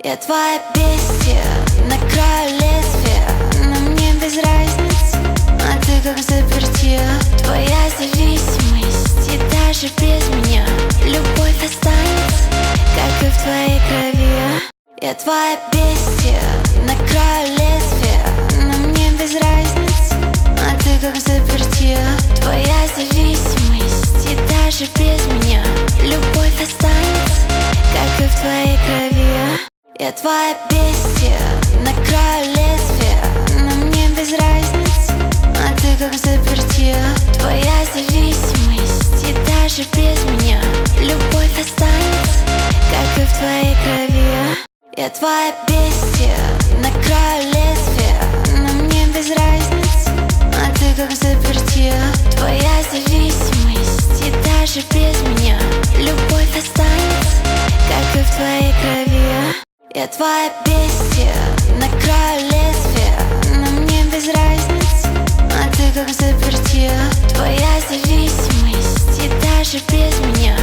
Я твоя бестия, на краю лезвия, но мне без разницы, а ты как заперти. Твоя зависимость, и даже без меня любовь останется, как и в твоей крови. Я твоя бестия, на краю лезвия, но мне без разницы, а ты как заперти. Твоя зависимость, и даже без меня любовь останется, как и в твоей крови. Я твоя бестия, на краю лезвия, но мне без разницы, а ты как заперти. Твоя зависимость, и даже без меня любовь останется, как и в твоей крови. Я твоя бестия, на краю лезвия, но мне без разницы, а ты как заперти. Твоя зависимость, и даже без меня любовь останется, как и в твоей крови. Я твоя бестия, на краю лезвия, но мне без разницы, а ты как заперти. Твоя зависимость, и даже без меня